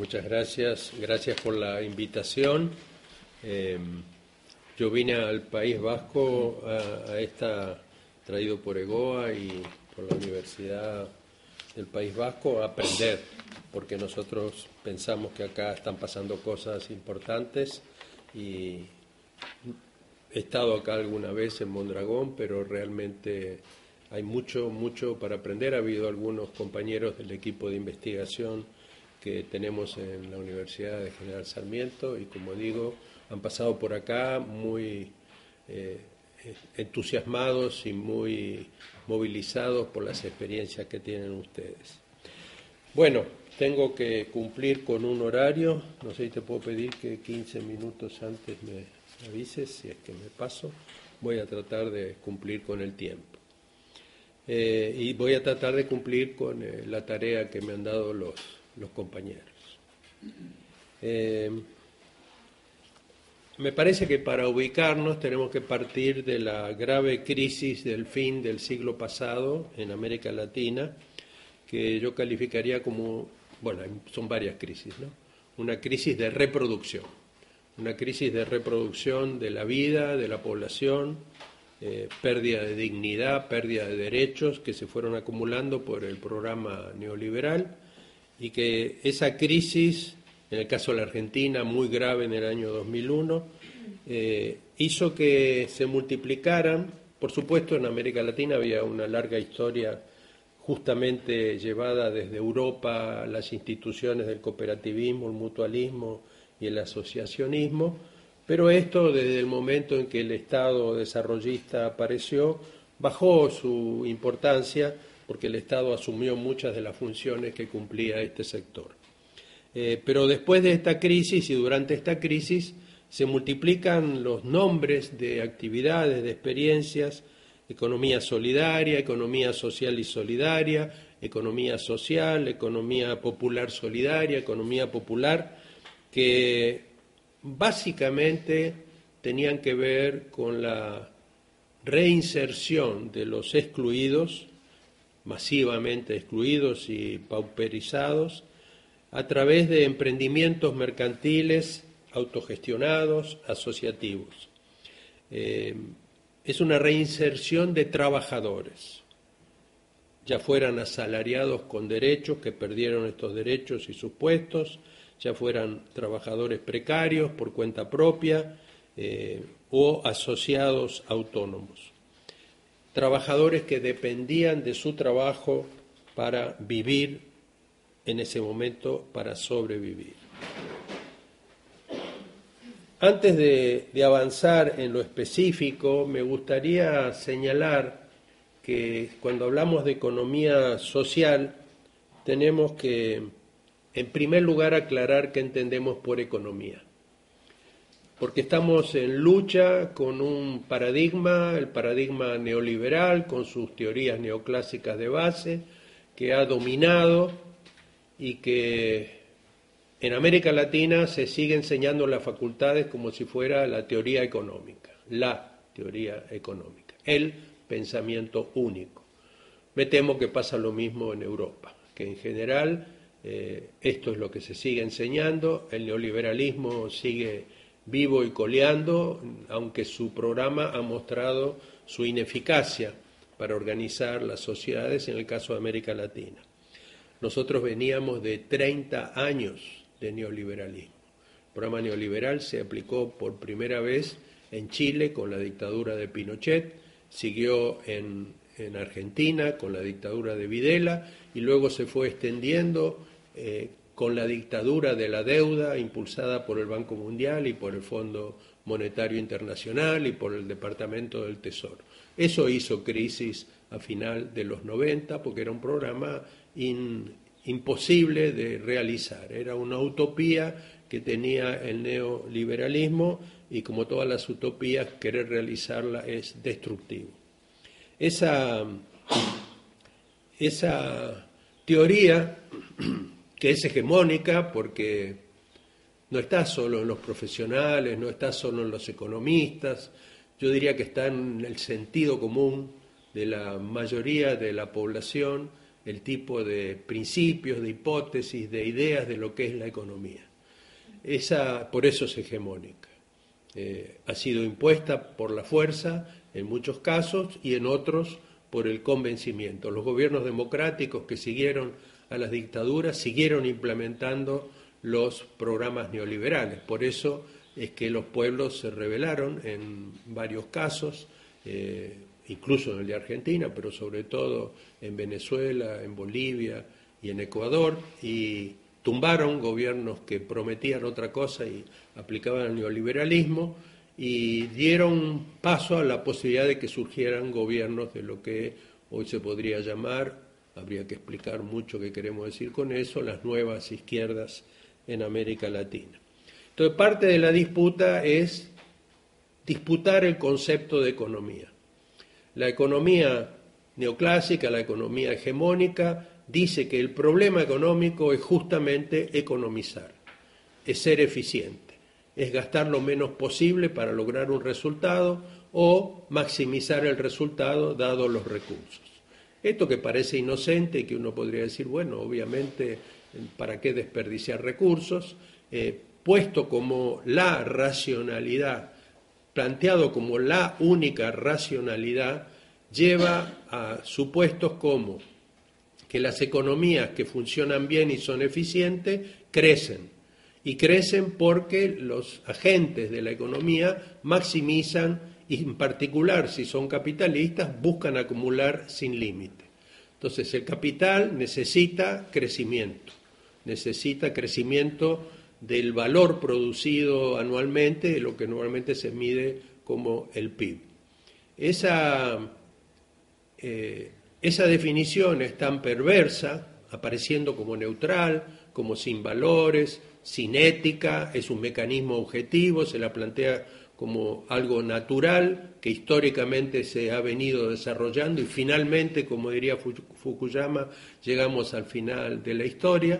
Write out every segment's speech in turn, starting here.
Muchas gracias. Gracias por la invitación. Yo vine al País Vasco traído por EGOA y por la Universidad del País Vasco, a aprender, porque nosotros pensamos que acá están pasando cosas importantes y he estado acá alguna vez en Mondragón, pero realmente hay mucho para aprender. Ha habido algunos compañeros del equipo de investigación que tenemos en la Universidad de General Sarmiento y, como digo, han pasado por acá muy entusiasmados y muy movilizados por las experiencias que tienen ustedes. Bueno, tengo que cumplir con un horario, no sé si te puedo pedir que 15 minutos antes me avises si es que me paso. Voy a tratar de cumplir con el tiempo. Y voy a tratar de cumplir con la tarea que me han dado los compañeros. Me parece que para ubicarnos tenemos que partir de la grave crisis del fin del siglo pasado en América Latina, que yo calificaría como, bueno, son varias crisis, ¿no? Una crisis de reproducción de la vida, de la población, pérdida de dignidad, pérdida de derechos que se fueron acumulando por el programa neoliberal, y que esa crisis, en el caso de la Argentina, muy grave en el año 2001, hizo que se multiplicaran. Por supuesto, en América Latina había una larga historia justamente llevada desde Europa, las instituciones del cooperativismo, el mutualismo y el asociacionismo, pero esto, desde el momento en que el Estado desarrollista apareció, bajó su importancia porque el Estado asumió muchas de las funciones que cumplía este sector. Pero después de esta crisis y durante esta crisis se multiplican los nombres de actividades, de experiencias: economía solidaria, economía social y solidaria, economía social, economía popular solidaria, economía popular, que básicamente tenían que ver con la reinserción de los excluidos, masivamente excluidos y pauperizados, a través de emprendimientos mercantiles autogestionados, asociativos. Es una reinserción de trabajadores, ya fueran asalariados con derechos que perdieron estos derechos y sus puestos, ya fueran trabajadores precarios por cuenta propia o asociados autónomos. Trabajadores que dependían de su trabajo para vivir en ese momento, para sobrevivir. Antes de avanzar en lo específico, me gustaría señalar que cuando hablamos de economía social, tenemos que, en primer lugar, aclarar qué entendemos por economía. Porque estamos en lucha con un paradigma, el paradigma neoliberal, con sus teorías neoclásicas de base, que ha dominado y que en América Latina se sigue enseñando en las facultades como si fuera la teoría económica, el pensamiento único. Me temo que pasa lo mismo en Europa, que en general esto es lo que se sigue enseñando, el neoliberalismo sigue vivo y coleando, aunque su programa ha mostrado su ineficacia para organizar las sociedades en el caso de América Latina. Nosotros veníamos de 30 años de neoliberalismo. El programa neoliberal se aplicó por primera vez en Chile con la dictadura de Pinochet, siguió en Argentina con la dictadura de Videla y luego se fue extendiendo con la dictadura de la deuda impulsada por el Banco Mundial y por el Fondo Monetario Internacional y por el Departamento del Tesoro. Eso hizo crisis a final de los 90 porque era un programa imposible de realizar, era una utopía que tenía el neoliberalismo y, como todas las utopías, querer realizarla es destructivo. Esa teoría, que es hegemónica porque no está solo en los profesionales, no está solo en los economistas, yo diría que está en el sentido común de la mayoría de la población, el tipo de principios, de hipótesis, de ideas de lo que es la economía. Por eso es hegemónica. Ha sido impuesta por la fuerza en muchos casos y en otros por el convencimiento. Los gobiernos democráticos que siguieron a las dictaduras siguieron implementando los programas neoliberales. Por eso es que los pueblos se rebelaron en varios casos, incluso en el de Argentina, pero sobre todo en Venezuela, en Bolivia y en Ecuador, y tumbaron gobiernos que prometían otra cosa y aplicaban el neoliberalismo, y dieron paso a la posibilidad de que surgieran gobiernos de lo que hoy se podría llamar, habría que explicar mucho qué queremos decir con eso, las nuevas izquierdas en América Latina. Entonces, parte de la disputa es disputar el concepto de economía. La economía neoclásica, la economía hegemónica, dice que el problema económico es justamente economizar, es ser eficiente, es gastar lo menos posible para lograr un resultado o maximizar el resultado dado los recursos. Esto que parece inocente y que uno podría decir, bueno, obviamente, ¿para qué desperdiciar recursos? Puesto como la racionalidad, planteado como la única racionalidad, lleva a supuestos como que las economías que funcionan bien y son eficientes crecen. Y crecen porque los agentes de la economía maximizan, y en particular si son capitalistas, buscan acumular sin límite. Entonces el capital necesita crecimiento del valor producido anualmente, de lo que normalmente se mide como el PIB. Esa definición es tan perversa, apareciendo como neutral, como sin valores, sin ética, es un mecanismo objetivo, se la plantea como algo natural que históricamente se ha venido desarrollando y finalmente, como diría Fukuyama, llegamos al final de la historia.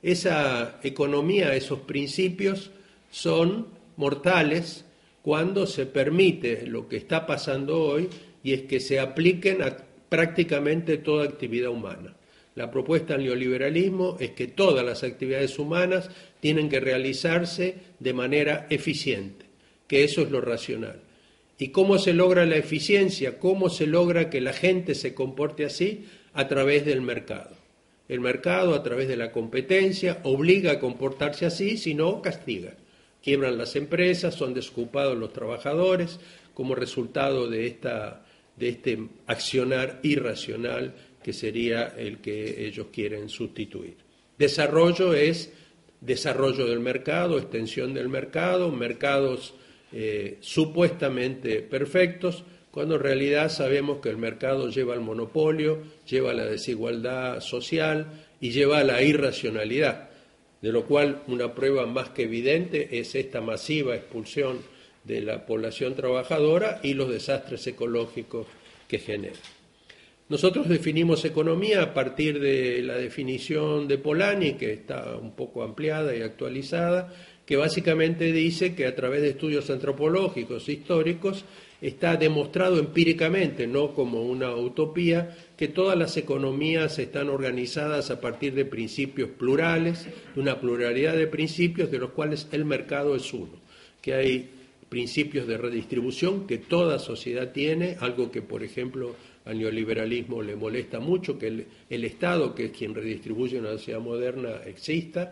Esa economía, esos principios son mortales cuando se permite lo que está pasando hoy, y es que se apliquen a prácticamente toda actividad humana. La propuesta del neoliberalismo es que todas las actividades humanas tienen que realizarse de manera eficiente, que eso es lo racional. ¿Y cómo se logra la eficiencia? ¿Cómo se logra que la gente se comporte así? A través del mercado. El mercado, a través de la competencia, obliga a comportarse así, si no, castiga. Quiebran las empresas, son desocupados los trabajadores, como resultado de este accionar irracional que sería el que ellos quieren sustituir. Desarrollo es desarrollo del mercado, extensión del mercado, mercados supuestamente perfectos, cuando en realidad sabemos que el mercado lleva al monopolio, lleva a la desigualdad social y lleva a la irracionalidad, de lo cual una prueba más que evidente es esta masiva expulsión de la población trabajadora y los desastres ecológicos que genera. Nosotros definimos economía a partir de la definición de Polanyi, que está un poco ampliada y actualizada, que básicamente dice que a través de estudios antropológicos, históricos, está demostrado empíricamente, no como una utopía, que todas las economías están organizadas a partir de principios plurales, de una pluralidad de principios de los cuales el mercado es uno, que hay principios de redistribución que toda sociedad tiene, algo que, por ejemplo, al neoliberalismo le molesta mucho, que el Estado, que es quien redistribuye una sociedad moderna, exista,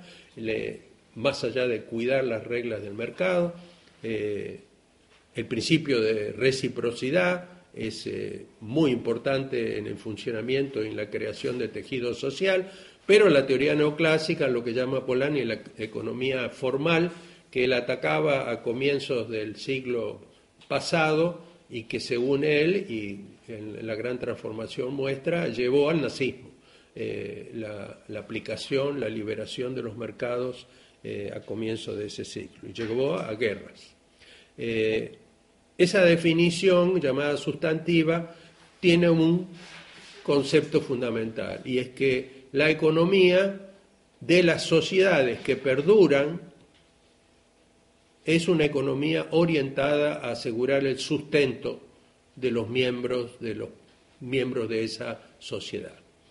más allá de cuidar las reglas del mercado. El principio de reciprocidad es muy importante en el funcionamiento y en la creación de tejido social, pero la teoría neoclásica, lo que llama Polanyi la economía formal, que él atacaba a comienzos del siglo pasado y que según él, y en la gran transformación muestra, llevó al nazismo, la aplicación, la liberación de los mercados a comienzos de ese siglo, y llevó a guerras. Esa definición llamada sustantiva tiene un concepto fundamental, y es que la economía de las sociedades que perduran es una economía orientada a asegurar el sustento de los miembros de esa sociedad.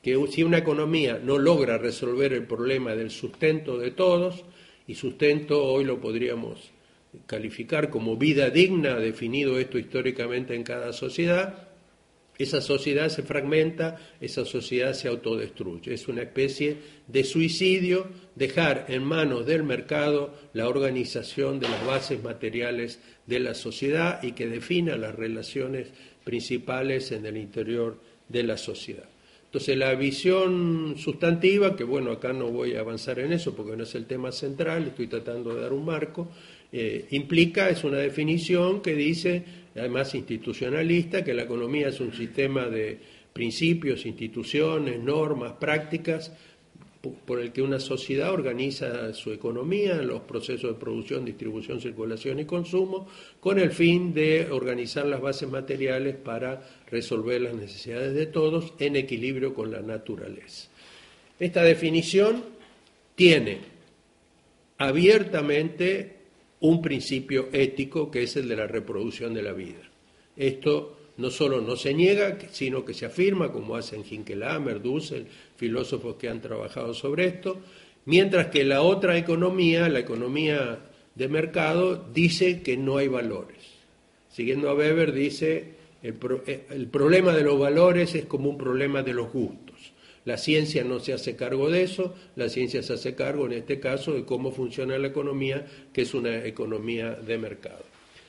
que si una economía no logra resolver el problema del sustento de todos, y sustento hoy lo podríamos calificar como vida digna, definido esto históricamente en cada sociedad, esa sociedad se fragmenta, esa sociedad se autodestruye. Es una especie de suicidio dejar en manos del mercado la organización de las bases materiales de la sociedad y que defina las relaciones principales en el interior de la sociedad. Entonces la visión sustantiva, que bueno, acá no voy a avanzar en eso porque no es el tema central, estoy tratando de dar un marco, implica, es una definición que dice, además institucionalista, que la economía es un sistema de principios, instituciones, normas, prácticas, por el que una sociedad organiza su economía, los procesos de producción, distribución, circulación y consumo, con el fin de organizar las bases materiales para resolver las necesidades de todos en equilibrio con la naturaleza. Esta definición tiene abiertamente un principio ético que es el de la reproducción de la vida. Esto no solo no se niega, sino que se afirma, como hacen Hinkelhammer, Dussel, filósofos que han trabajado sobre esto, mientras que la otra economía, la economía de mercado, dice que no hay valores. Siguiendo a Weber, dice, el problema de los valores es como un problema de los gustos. La ciencia no se hace cargo de eso, la ciencia se hace cargo, en este caso, de cómo funciona la economía, que es una economía de mercado.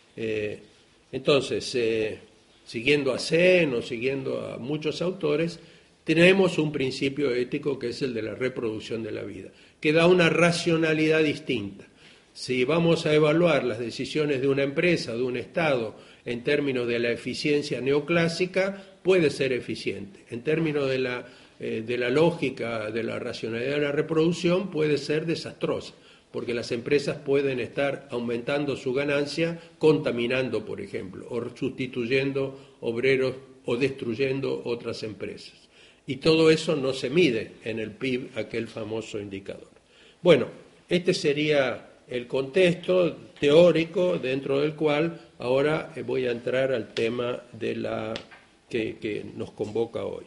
Entonces, siguiendo a Sen o siguiendo a muchos autores, tenemos un principio ético que es el de la reproducción de la vida, que da una racionalidad distinta. Si vamos a evaluar las decisiones de una empresa, de un Estado, en términos de la eficiencia neoclásica, puede ser eficiente. En términos de la lógica, de la racionalidad de la reproducción, puede ser desastrosa, porque las empresas pueden estar aumentando su ganancia contaminando, por ejemplo, o sustituyendo obreros o destruyendo otras empresas. Y todo eso no se mide en el PIB, aquel famoso indicador. Bueno, este sería el contexto teórico dentro del cual ahora voy a entrar al tema de que nos convoca hoy.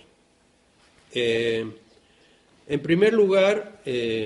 En primer lugar,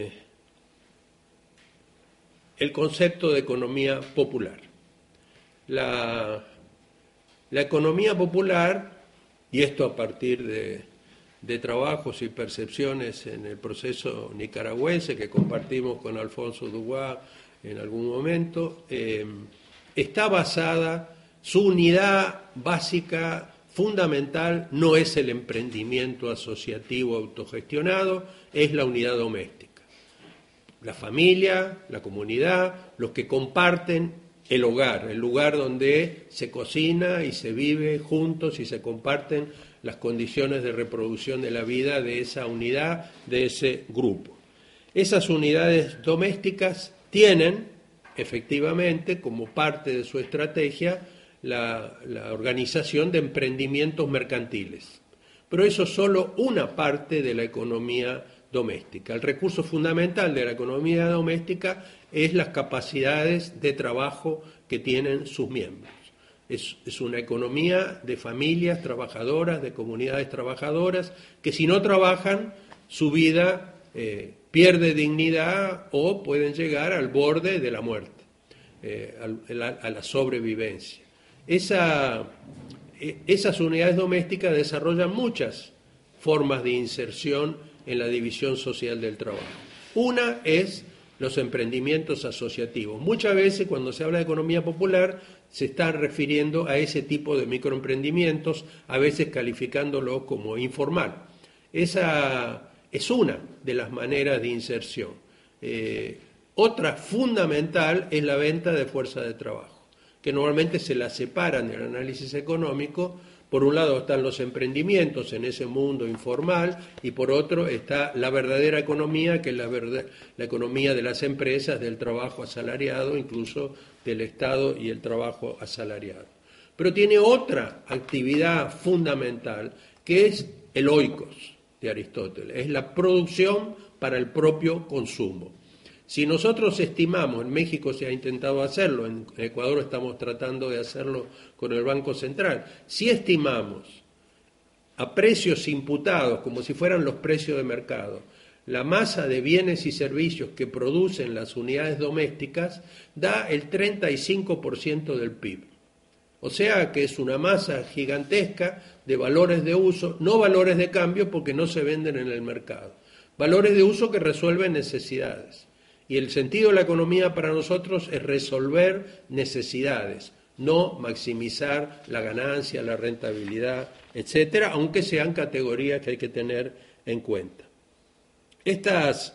el concepto de economía popular. La economía popular, y esto a partir de trabajos y percepciones en el proceso nicaragüense que compartimos con Alfonso Dubois en algún momento, está basada, su unidad básica, fundamental, no es el emprendimiento asociativo autogestionado, es la unidad doméstica. La familia, la comunidad, los que comparten el hogar, el lugar donde se cocina y se vive juntos y se comparten las condiciones de reproducción de la vida de esa unidad, de ese grupo. Esas unidades domésticas tienen, efectivamente, como parte de su estrategia, la organización de emprendimientos mercantiles. Pero eso es solo una parte de la economía doméstica. El recurso fundamental de la economía doméstica es las capacidades de trabajo que tienen sus miembros. Es una economía de familias trabajadoras, de comunidades trabajadoras, que si no trabajan, su vida pierde dignidad o pueden llegar al borde de la muerte, a la sobrevivencia. Esas unidades domésticas desarrollan muchas formas de inserción en la división social del trabajo. Una es los emprendimientos asociativos. Muchas veces cuando se habla de economía popular se está refiriendo a ese tipo de microemprendimientos, a veces calificándolo como informal. Esa es una de las maneras de inserción. Otra fundamental es la venta de fuerza de trabajo, que normalmente se la separan del análisis económico. Por un lado están los emprendimientos en ese mundo informal y por otro está la verdadera economía, que es la economía de las empresas, del trabajo asalariado, incluso del Estado y el trabajo asalariado. Pero tiene otra actividad fundamental, que es el oikos de Aristóteles, es la producción para el propio consumo. Si nosotros estimamos, en México se ha intentado hacerlo, en Ecuador estamos tratando de hacerlo con el Banco Central, si estimamos a precios imputados, como si fueran los precios de mercado, la masa de bienes y servicios que producen las unidades domésticas, da el 35% del PIB. O sea que es una masa gigantesca de valores de uso, no valores de cambio porque no se venden en el mercado, valores de uso que resuelven necesidades. Y el sentido de la economía para nosotros es resolver necesidades, no maximizar la ganancia, la rentabilidad, etcétera, aunque sean categorías que hay que tener en cuenta. Estas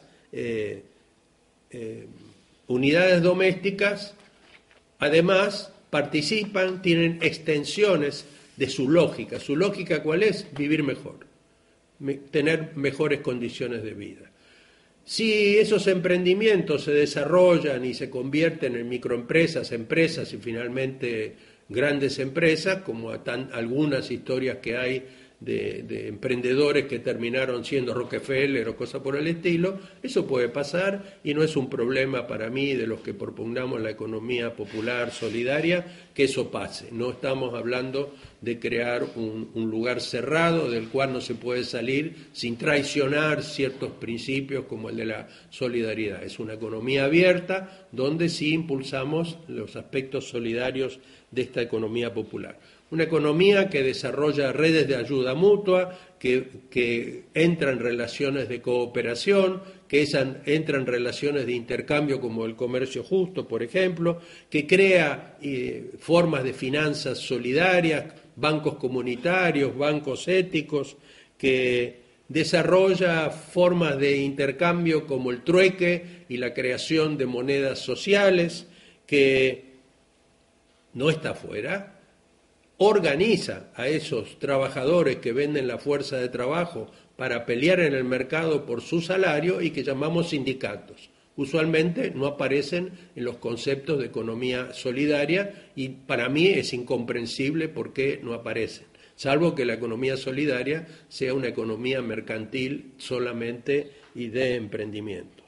unidades domésticas, además, participan, tienen extensiones de su lógica. ¿Su lógica cuál es? Vivir mejor, tener mejores condiciones de vida. Si esos emprendimientos se desarrollan y se convierten en microempresas, empresas y finalmente grandes empresas, como algunas historias que hay de emprendedores que terminaron siendo Rockefeller o cosas por el estilo, eso puede pasar y no es un problema para mí de los que propugnamos la economía popular solidaria que eso pase. No estamos hablando de crear un lugar cerrado del cual no se puede salir sin traicionar ciertos principios como el de la solidaridad. Es una economía abierta donde sí impulsamos los aspectos solidarios de esta economía popular. Una economía que desarrolla redes de ayuda mutua, que entra en relaciones de cooperación, que entra en relaciones de intercambio como el comercio justo, por ejemplo, que crea formas de finanzas solidarias, bancos comunitarios, bancos éticos, que desarrolla formas de intercambio como el trueque y la creación de monedas sociales, que no está afuera, organiza a esos trabajadores que venden la fuerza de trabajo para pelear en el mercado por su salario y que llamamos sindicatos. Usualmente no aparecen en los conceptos de economía solidaria y para mí es incomprensible por qué no aparecen, salvo que la economía solidaria sea una economía mercantil solamente y de emprendimientos.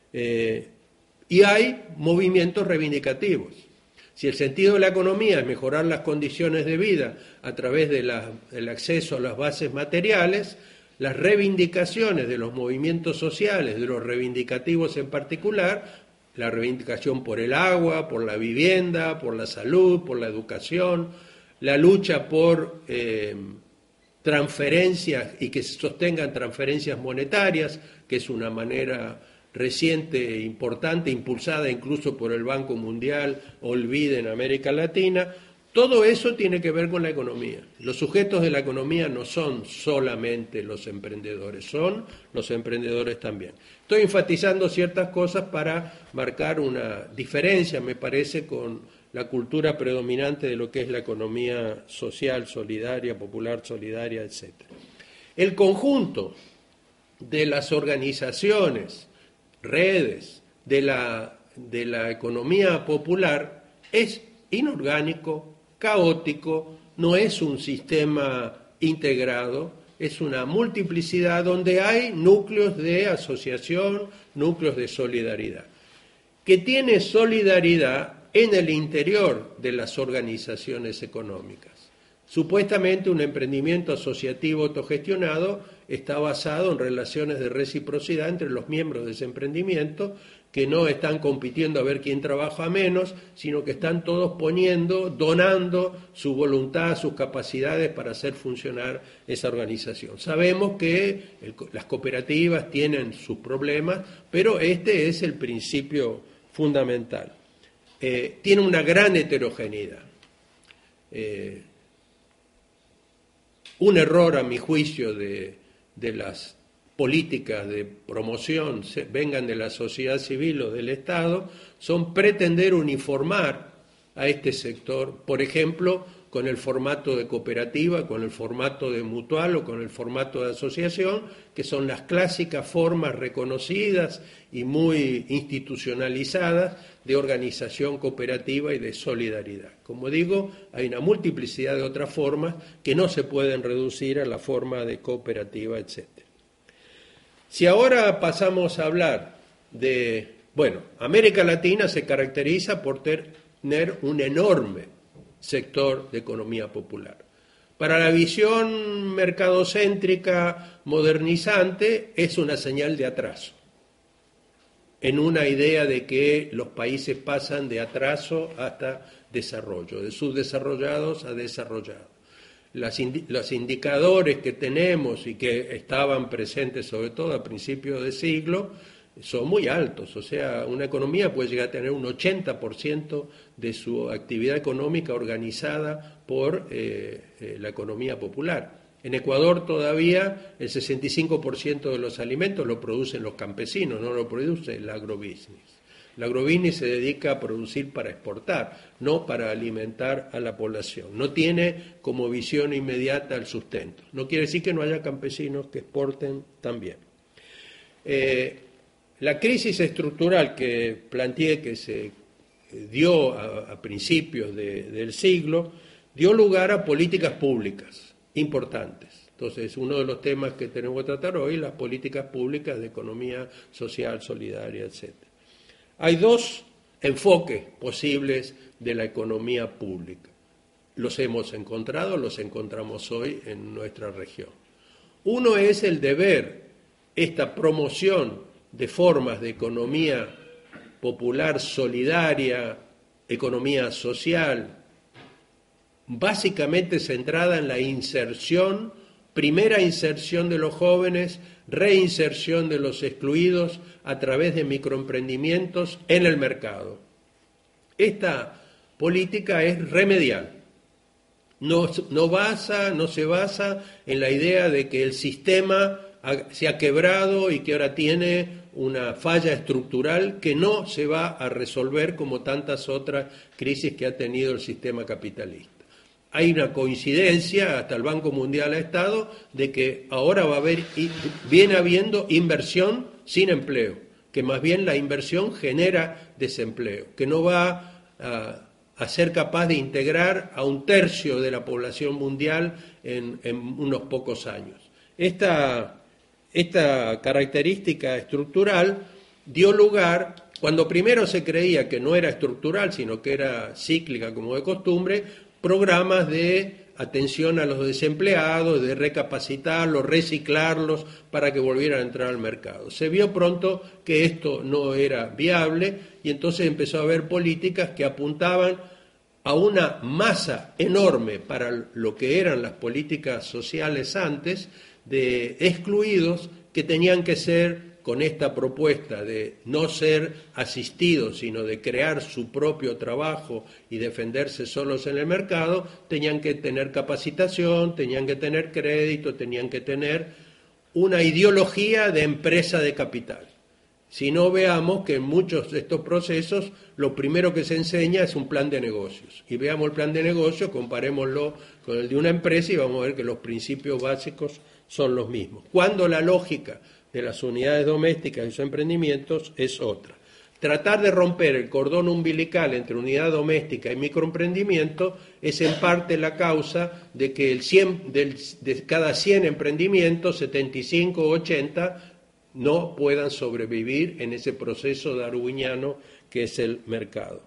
Y hay movimientos reivindicativos. Si el sentido de la economía es mejorar las condiciones de vida a través del acceso a las bases materiales, las reivindicaciones de los movimientos sociales, de los reivindicativos en particular, la reivindicación por el agua, por la vivienda, por la salud, por la educación, la lucha por transferencias y que se sostengan transferencias monetarias, que es una manera reciente, importante, impulsada incluso por el Banco Mundial o el BID en América Latina, todo eso tiene que ver con la economía. Los sujetos de la economía no son solamente los emprendedores, son los emprendedores también. Estoy enfatizando ciertas cosas para marcar una diferencia, me parece, con la cultura predominante de lo que es la economía social, solidaria, popular, solidaria, etc. El conjunto de las organizaciones, redes de la economía popular es inorgánico, caótico, no es un sistema integrado, es una multiplicidad donde hay núcleos de asociación, núcleos de solidaridad, que tiene solidaridad en el interior de las organizaciones económicas. Supuestamente un emprendimiento asociativo autogestionado está basado en relaciones de reciprocidad entre los miembros de ese emprendimiento que no están compitiendo a ver quién trabaja menos, sino que están todos poniendo, donando su voluntad, sus capacidades para hacer funcionar esa organización. Sabemos que las cooperativas tienen sus problemas, pero este es el principio fundamental. Tiene una gran heterogeneidad. Un error, a mi juicio, de las políticas de promoción, vengan de la sociedad civil o del Estado, son pretender uniformar a este sector, por ejemplo, con el formato de cooperativa, con el formato de mutual o con el formato de asociación, que son las clásicas formas reconocidas y muy institucionalizadas de organización cooperativa y de solidaridad. Como digo, hay una multiplicidad de otras formas que no se pueden reducir a la forma de cooperativa, etc. Si ahora pasamos a hablar de, América Latina se caracteriza por tener un enorme sector de economía popular. Para la visión mercadocéntrica modernizante es una señal de atraso, en una idea de que los países pasan de atraso hasta desarrollo, de subdesarrollados a desarrollados. Los indicadores que tenemos y que estaban presentes sobre todo a principios de siglo son muy altos, o sea, una economía puede llegar a tener un 80% de su actividad económica organizada por la economía popular. En Ecuador todavía el 65% de los alimentos lo producen los campesinos, no lo produce el agrobusiness. El agrobusiness se dedica a producir para exportar, no para alimentar a la población. No tiene como visión inmediata el sustento. No quiere decir que no haya campesinos que exporten también. La crisis estructural que planteé que se dio a principios del siglo dio lugar a políticas públicas importantes. Entonces, uno de los temas que tenemos que tratar hoy, las políticas públicas de economía social, solidaria, etc. Hay dos enfoques posibles de la economía pública. Los hemos encontrado, los encontramos hoy en nuestra región. Uno es el de ver esta promoción de formas de economía popular, solidaria, economía social, básicamente centrada en la inserción, primera inserción de los jóvenes, reinserción de los excluidos a través de microemprendimientos en el mercado. Esta política es remedial. No se basa en la idea de que el sistema se ha quebrado y que ahora tiene una falla estructural que no se va a resolver como tantas otras crisis que ha tenido el sistema capitalista. Hay una coincidencia, hasta el Banco Mundial ha estado, de que ahora viene habiendo inversión sin empleo, que más bien la inversión genera desempleo, que no va a ser capaz de integrar a 1/3 de la población mundial en unos pocos años. Esta característica estructural dio lugar, cuando primero se creía que no era estructural, sino que era cíclica como de costumbre, programas de atención a los desempleados, de recapacitarlos, reciclarlos para que volvieran a entrar al mercado. Se vio pronto que esto no era viable y entonces empezó a haber políticas que apuntaban a una masa enorme para lo que eran las políticas sociales antes, de excluidos que tenían que ser, con esta propuesta de no ser asistidos, sino de crear su propio trabajo y defenderse solos en el mercado, tenían que tener capacitación, tenían que tener crédito, tenían que tener una ideología de empresa de capital. Si no, veamos que en muchos de estos procesos lo primero que se enseña es un plan de negocios. Y veamos el plan de negocios, comparémoslo con el de una empresa y vamos a ver que los principios básicos son los mismos. Cuando la lógica de las unidades domésticas y sus emprendimientos es otra. Tratar de romper el cordón umbilical entre unidad doméstica y microemprendimiento es en parte la causa de que de cada 100 emprendimientos, 75 o 80 no puedan sobrevivir en ese proceso darwiniano que es el mercado.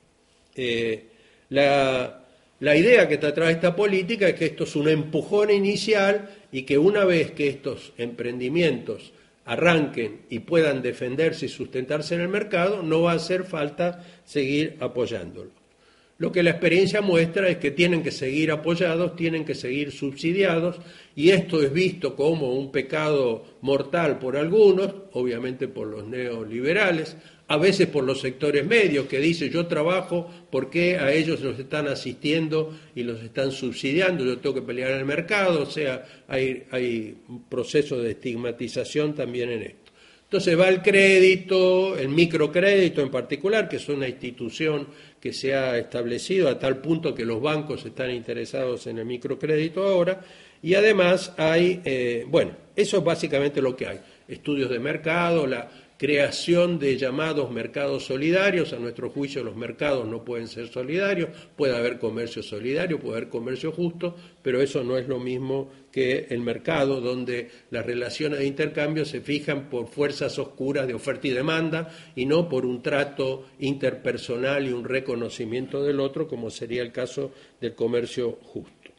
La idea que está atrás de esta política es que esto es un empujón inicial y que una vez que estos emprendimientos arranquen y puedan defenderse y sustentarse en el mercado, no va a hacer falta seguir apoyándolo. Lo que la experiencia muestra es que tienen que seguir apoyados, tienen que seguir subsidiados, y esto es visto como un pecado mortal por algunos, obviamente por los neoliberales, a veces por los sectores medios que dicen yo trabajo porque a ellos los están asistiendo y los están subsidiando, yo tengo que pelear en el mercado, o sea, hay un proceso de estigmatización también en esto. Entonces va el crédito, el microcrédito en particular, que es una institución que se ha establecido a tal punto que los bancos están interesados en el microcrédito ahora, y además hay, eso es básicamente lo que hay, estudios de mercado, la creación de llamados mercados solidarios. A nuestro juicio los mercados no pueden ser solidarios, puede haber comercio solidario, puede haber comercio justo, pero eso no es lo mismo que el mercado, donde las relaciones de intercambio se fijan por fuerzas oscuras de oferta y demanda y no por un trato interpersonal y un reconocimiento del otro, como sería el caso del comercio justo.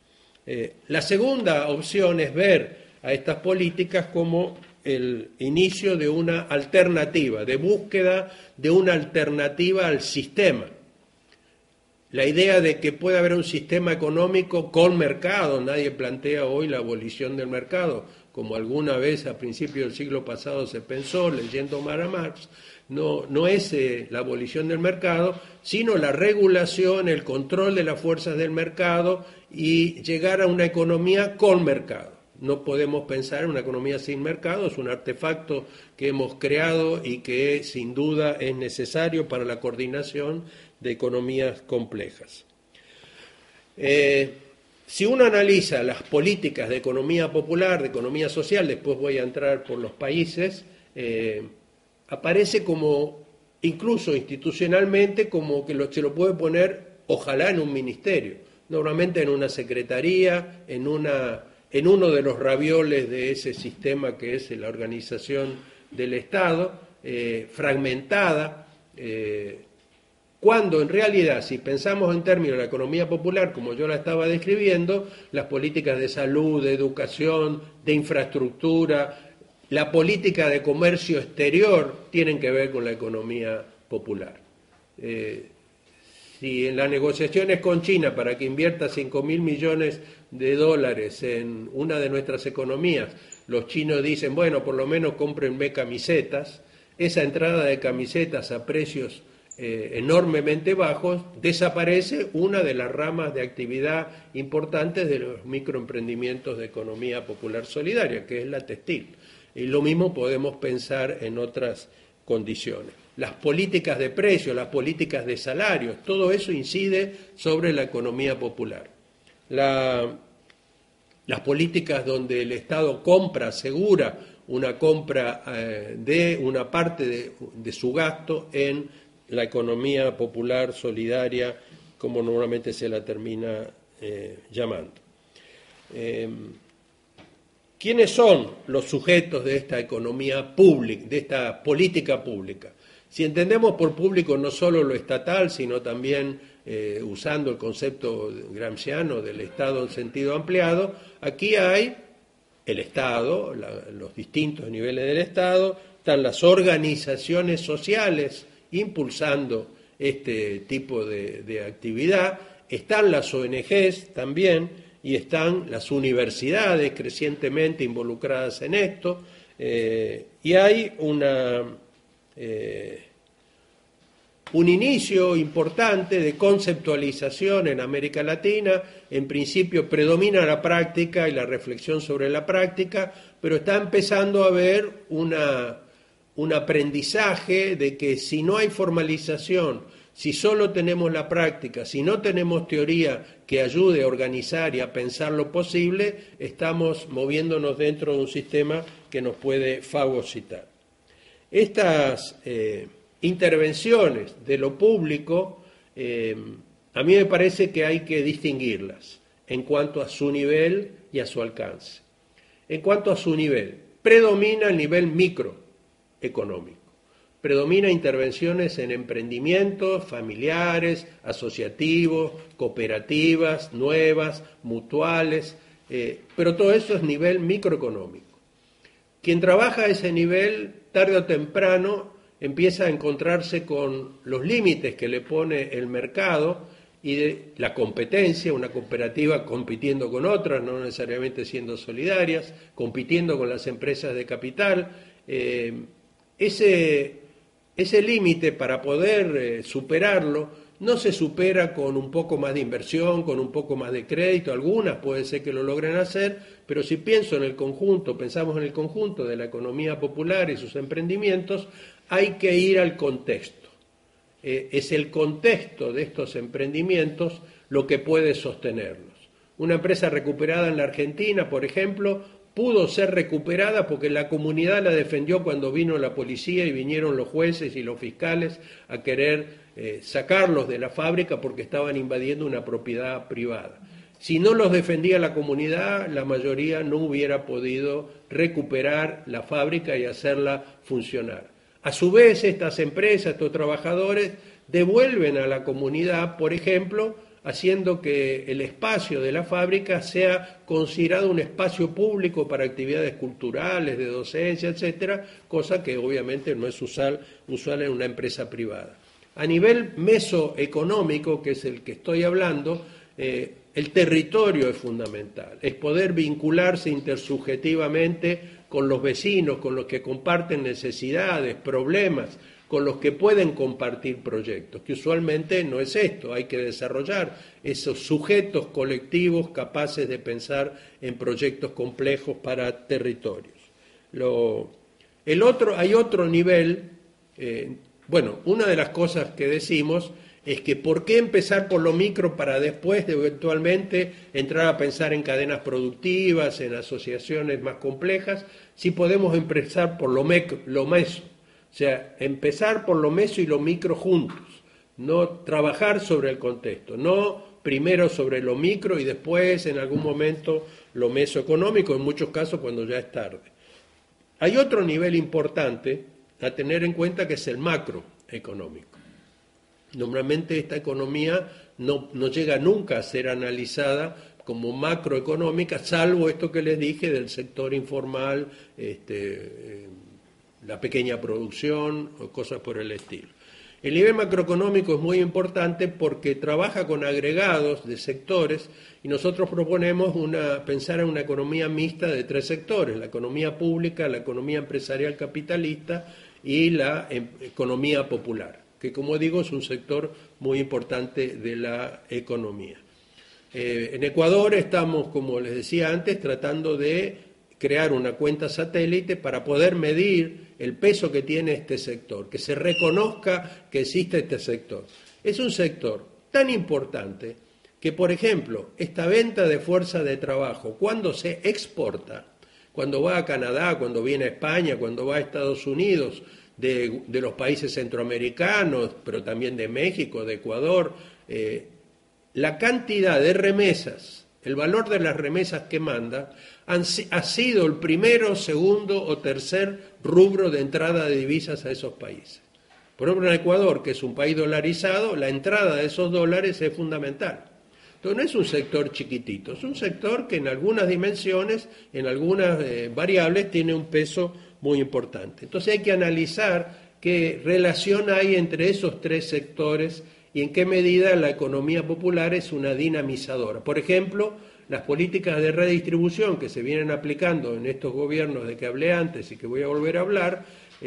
La segunda opción es ver a estas políticas como el inicio de una alternativa, de búsqueda de una alternativa al sistema. La idea de que puede haber un sistema económico con mercado, nadie plantea hoy la abolición del mercado, como alguna vez a principios del siglo pasado se pensó, leyendo Marx, no es la abolición del mercado, sino la regulación, el control de las fuerzas del mercado y llegar a una economía con mercado. No podemos pensar en una economía sin mercado, es un artefacto que hemos creado y que sin duda es necesario para la coordinación de economías complejas. Si uno analiza las políticas de economía popular, de economía social, después voy a entrar por los países, aparece como, incluso institucionalmente, como que se lo puede poner, ojalá, en un ministerio, normalmente en una secretaría, en uno de los ravioles de ese sistema que es la organización del Estado, fragmentada, cuando en realidad, si pensamos en términos de la economía popular, como yo la estaba describiendo, las políticas de salud, de educación, de infraestructura, la política de comercio exterior tienen que ver con la economía popular. Si en las negociaciones con China para que invierta 5.000 millones de dólares en una de nuestras economías, los chinos dicen, bueno, por lo menos cómprenme camisetas, esa entrada de camisetas a precios enormemente bajos, desaparece una de las ramas de actividad importantes de los microemprendimientos de economía popular solidaria, que es la textil. Y lo mismo podemos pensar en otras condiciones. Las políticas de precios, las políticas de salarios, todo eso incide sobre la economía popular. Las políticas donde el Estado compra, asegura una compra de una parte de su gasto en la economía popular solidaria, como normalmente se la termina llamando. ¿Quiénes son los sujetos de esta economía pública, de esta política pública? Si entendemos por público no solo lo estatal, sino también usando el concepto gramsciano del Estado en sentido ampliado, aquí hay el Estado, los distintos niveles del Estado, están las organizaciones sociales impulsando este tipo de actividad, están las ONGs también, y están las universidades crecientemente involucradas en esto, y hay un inicio importante de conceptualización en América Latina. En principio predomina la práctica y la reflexión sobre la práctica, pero está empezando a haber un aprendizaje de que si no hay formalización, si solo tenemos la práctica, si no tenemos teoría que ayude a organizar y a pensar lo posible, estamos moviéndonos dentro de un sistema que nos puede fagocitar. Estas intervenciones de lo público, a mí me parece que hay que distinguirlas en cuanto a su nivel y a su alcance. En cuanto a su nivel, predomina el nivel microeconómico. Predomina intervenciones en emprendimientos familiares, asociativos, cooperativas, nuevas, mutuales, pero todo eso es nivel microeconómico. Quien trabaja a ese nivel, tarde o temprano, empieza a encontrarse con los límites que le pone el mercado y de la competencia, una cooperativa compitiendo con otras, no necesariamente siendo solidarias, compitiendo con las empresas de capital. Ese límite, para poder superarlo, no se supera con un poco más de inversión, con un poco más de crédito. Algunas puede ser que lo logren hacer, pero si pensamos en el conjunto de la economía popular y sus emprendimientos, hay que ir al contexto. Es el contexto de estos emprendimientos lo que puede sostenerlos. Una empresa recuperada en la Argentina, por ejemplo, pudo ser recuperada porque la comunidad la defendió cuando vino la policía y vinieron los jueces y los fiscales a querer sacarlos de la fábrica porque estaban invadiendo una propiedad privada. Si no los defendía la comunidad, la mayoría no hubiera podido recuperar la fábrica y hacerla funcionar. A su vez, estas empresas, estos trabajadores, devuelven a la comunidad, por ejemplo, haciendo que el espacio de la fábrica sea considerado un espacio público para actividades culturales, de docencia, etcétera, cosa que obviamente no es usual en una empresa privada. A nivel mesoeconómico, que es el que estoy hablando, el territorio es fundamental, es poder vincularse intersubjetivamente con los vecinos, con los que comparten necesidades, problemas, con los que pueden compartir proyectos, que usualmente no es esto, hay que desarrollar esos sujetos colectivos capaces de pensar en proyectos complejos para territorios. Hay otro nivel, una de las cosas que decimos es que ¿por qué empezar por lo micro para después de eventualmente entrar a pensar en cadenas productivas, en asociaciones más complejas, si podemos empezar por lo meso? O sea, empezar por lo meso y lo micro juntos, no trabajar sobre el contexto, no primero sobre lo micro y después en algún momento lo meso económico, en muchos casos cuando ya es tarde. Hay otro nivel importante a tener en cuenta que es el macroeconómico. Normalmente esta economía no llega nunca a ser analizada como macroeconómica, salvo esto que les dije del sector informal, la pequeña producción o cosas por el estilo. El nivel macroeconómico es muy importante porque trabaja con agregados de sectores y nosotros proponemos pensar en una economía mixta de 3 sectores, la economía pública, la economía empresarial capitalista y la economía popular, que como digo es un sector muy importante de la economía. En Ecuador estamos, como les decía antes, tratando de crear una cuenta satélite para poder medir el peso que tiene este sector, que se reconozca que existe este sector. Es un sector tan importante que, por ejemplo, esta venta de fuerza de trabajo, cuando se exporta, cuando va a Canadá, cuando viene a España, cuando va a Estados Unidos, de los países centroamericanos, pero también de México, de Ecuador, la cantidad de remesas, el valor de las remesas que manda, ha sido el primero, segundo o tercer rubro de entrada de divisas a esos países. Por ejemplo, en Ecuador, que es un país dolarizado, la entrada de esos dólares es fundamental. Entonces no es un sector chiquitito, es un sector que en algunas dimensiones, en algunas variables, tiene un peso muy importante. Entonces hay que analizar qué relación hay entre esos 3 sectores y en qué medida la economía popular es una dinamizadora. Por ejemplo, las políticas de redistribución que se vienen aplicando en estos gobiernos de que hablé antes y que voy a volver a hablar,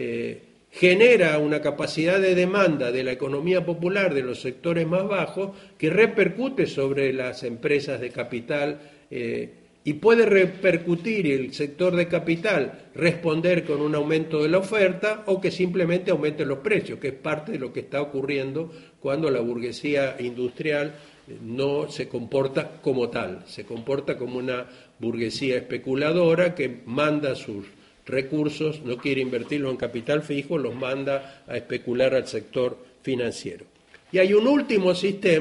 genera una capacidad de demanda de la economía popular de los sectores más bajos que repercute sobre las empresas de capital y puede repercutir el sector de capital, responder con un aumento de la oferta o que simplemente aumente los precios, que es parte de lo que está ocurriendo cuando la burguesía industrial no se comporta como tal, se comporta como una burguesía especuladora que manda sus recursos, no quiere invertirlos en capital fijo, los manda a especular al sector financiero. Y hay un último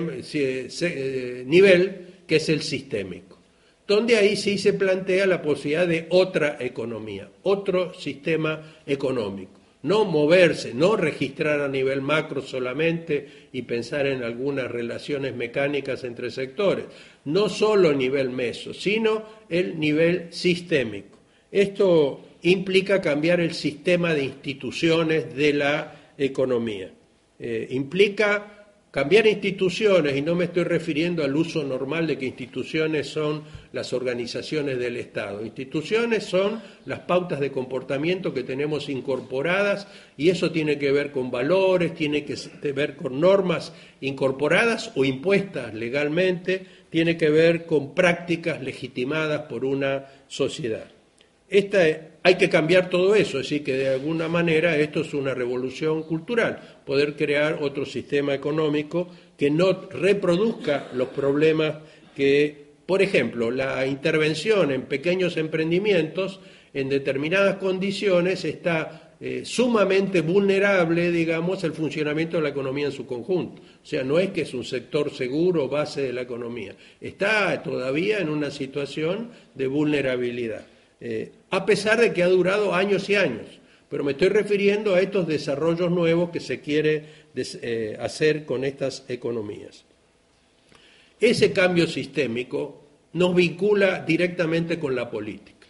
nivel que es el sistémico, donde ahí sí se plantea la posibilidad de otra economía, otro sistema económico. No moverse, no registrar a nivel macro solamente y pensar en algunas relaciones mecánicas entre sectores, no solo a nivel meso, sino el nivel sistémico. Esto implica cambiar el sistema de instituciones de la economía. Implica cambiar instituciones, y no me estoy refiriendo al uso normal de que instituciones son las organizaciones del Estado. Instituciones son las pautas de comportamiento que tenemos incorporadas y eso tiene que ver con valores, tiene que ver con normas incorporadas o impuestas legalmente, tiene que ver con prácticas legitimadas por una sociedad. Hay que cambiar todo eso, es decir, que de alguna manera esto es una revolución cultural, poder crear otro sistema económico que no reproduzca los problemas que, por ejemplo, la intervención en pequeños emprendimientos en determinadas condiciones está sumamente vulnerable, digamos, el funcionamiento de la economía en su conjunto. O sea, no es que es un sector seguro, base de la economía, está todavía en una situación de vulnerabilidad. A pesar de que ha durado años y años, pero me estoy refiriendo a estos desarrollos nuevos que se quiere hacer con estas economías. ese cambio sistémico nos vincula directamente con la política.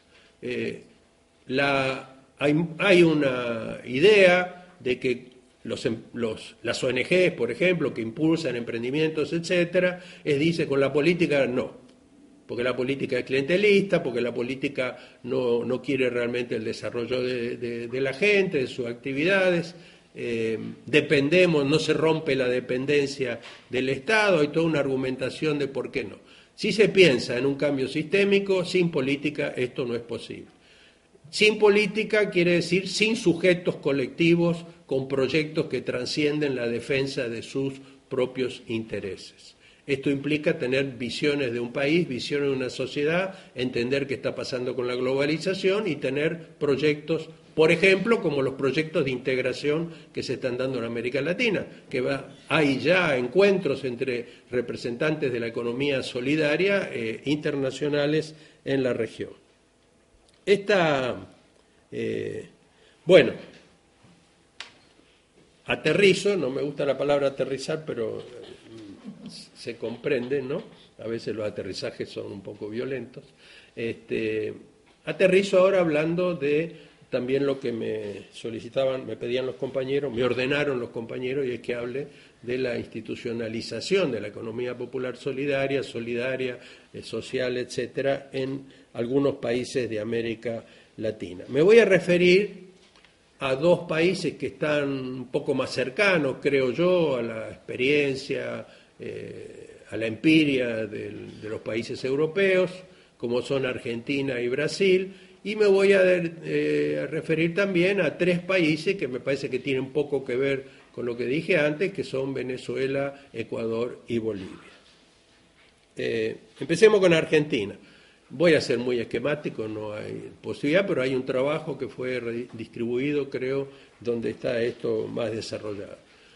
Hay una idea de que las ONGs, por ejemplo, que impulsan emprendimientos, etcétera, dice con la política no, porque la política es clientelista, porque la política no quiere realmente el desarrollo de la gente, de sus actividades, dependemos, no se rompe la dependencia del Estado, hay toda una argumentación de por qué no. Si se piensa en un cambio sistémico, sin política esto no es posible. Sin política quiere decir sin sujetos colectivos con proyectos que trascienden la defensa de sus propios intereses. Esto implica tener visiones de un país, visiones de una sociedad, entender qué está pasando con la globalización y tener proyectos, por ejemplo, como los proyectos de integración que se están dando en América Latina, que hay ya encuentros entre representantes de la economía solidaria internacionales en la región. Aterrizo, no me gusta la palabra aterrizar, pero se comprende, ¿no? A veces los aterrizajes son un poco violentos. Aterrizo ahora hablando de también lo que me solicitaban, me pedían los compañeros, me ordenaron los compañeros, y es que hable de la institucionalización de la economía popular solidaria, social, etcétera, en algunos países de América Latina. Me voy a referir a dos países que están un poco más cercanos, creo yo, a la experiencia, a la empiria de los países europeos, como son Argentina y Brasil, y me voy a referir también a tres países que me parece que tienen poco que ver con lo que dije antes, que son Venezuela, Ecuador y Bolivia. Empecemos con Argentina. Voy a ser muy esquemático, no hay posibilidad, pero hay un trabajo que fue distribuido, creo, donde está esto más desarrollado.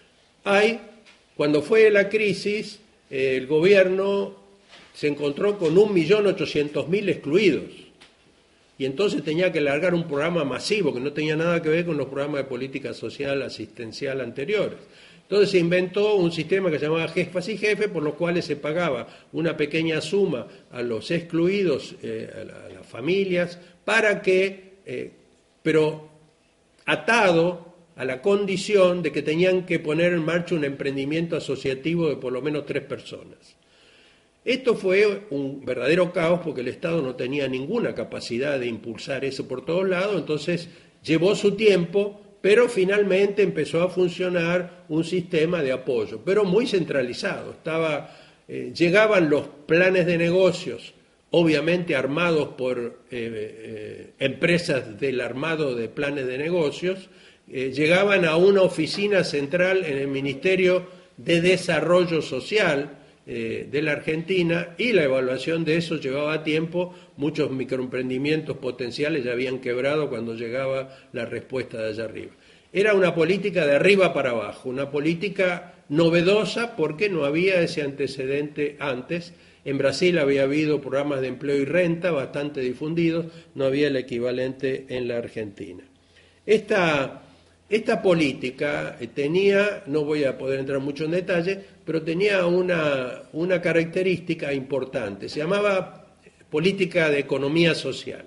Cuando fue la crisis, el gobierno se encontró con 1.800.000 excluidos, y entonces tenía que largar un programa masivo que no tenía nada que ver con los programas de política social asistencial anteriores. Entonces se inventó un sistema que se llamaba Jefas y Jefes, por los cuales se pagaba una pequeña suma a los excluidos, a las familias, para que, pero atado a la condición de que tenían que poner en marcha un emprendimiento asociativo de por lo menos 3 personas. Esto fue un verdadero caos porque el Estado no tenía ninguna capacidad de impulsar eso por todos lados, entonces llevó su tiempo, pero finalmente empezó a funcionar un sistema de apoyo, pero muy centralizado. Llegaban los planes de negocios, obviamente armados por empresas del armado de planes de negocios, llegaban a una oficina central en el Ministerio de Desarrollo Social de la Argentina, y la evaluación de eso llevaba tiempo. Muchos microemprendimientos potenciales ya habían quebrado cuando llegaba la respuesta de allá arriba. Era una política de arriba para abajo, una política novedosa porque no había ese antecedente antes. En Brasil había habido programas de empleo y renta bastante difundidos, no había el equivalente en la Argentina. Esta política tenía, no voy a poder entrar mucho en detalle, pero tenía una característica importante, se llamaba política de economía social.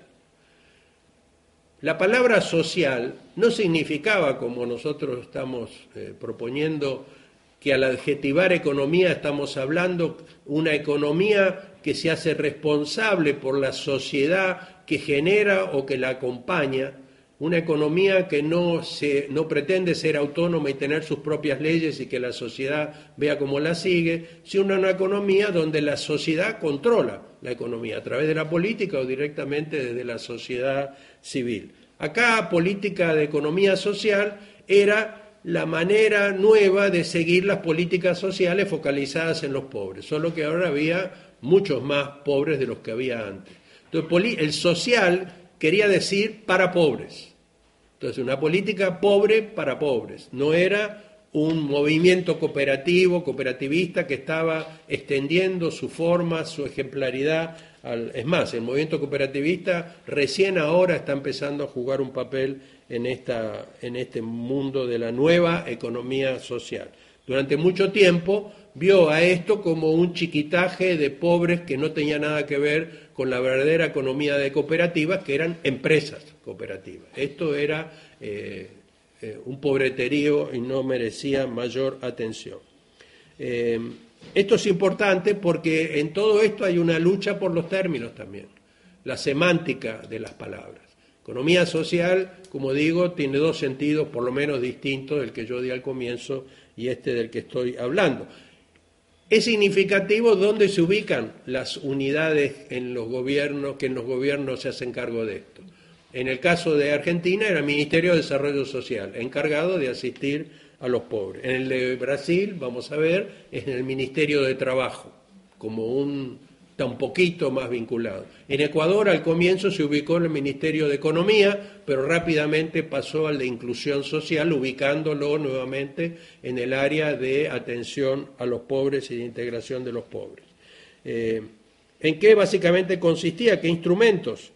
La palabra social no significaba, como nosotros estamos proponiendo, que al adjetivar economía estamos hablando una economía que se hace responsable por la sociedad que genera o que la acompaña, una economía que no pretende ser autónoma y tener sus propias leyes y que la sociedad vea cómo la sigue, sino una economía donde la sociedad controla la economía a través de la política o directamente desde la sociedad civil. Acá, política de economía social era la manera nueva de seguir las políticas sociales focalizadas en los pobres, solo que ahora había muchos más pobres de los que había antes. Entonces, el social quería decir para pobres. Entonces, una política pobre para pobres. No era un movimiento cooperativista que estaba extendiendo su forma, su ejemplaridad. Es más, el movimiento cooperativista recién ahora está empezando a jugar un papel en este mundo de la nueva economía social. durante mucho tiempo vio a esto como un chiquitaje de pobres que no tenía nada que ver con la verdadera economía de cooperativas, que eran empresas cooperativas. Esto era un pobreterío y no merecía mayor atención. Esto es importante porque en todo esto hay una lucha por los términos también, la semántica de las palabras. Economía social, como digo, tiene dos sentidos por lo menos distintos del que yo di al comienzo y este del que estoy hablando. Es significativo dónde se ubican las unidades en los gobiernos, que en los gobiernos se hacen cargo de esto. En el caso de Argentina era el Ministerio de Desarrollo Social, encargado de asistir a los pobres. En el de Brasil, vamos a ver, es en el Ministerio de Trabajo, como está un poquito más vinculado. En Ecuador al comienzo se ubicó en el Ministerio de Economía, pero rápidamente pasó al de Inclusión Social, ubicándolo nuevamente en el área de atención a los pobres y de integración de los pobres. ¿En qué básicamente consistía? ¿Qué instrumentos?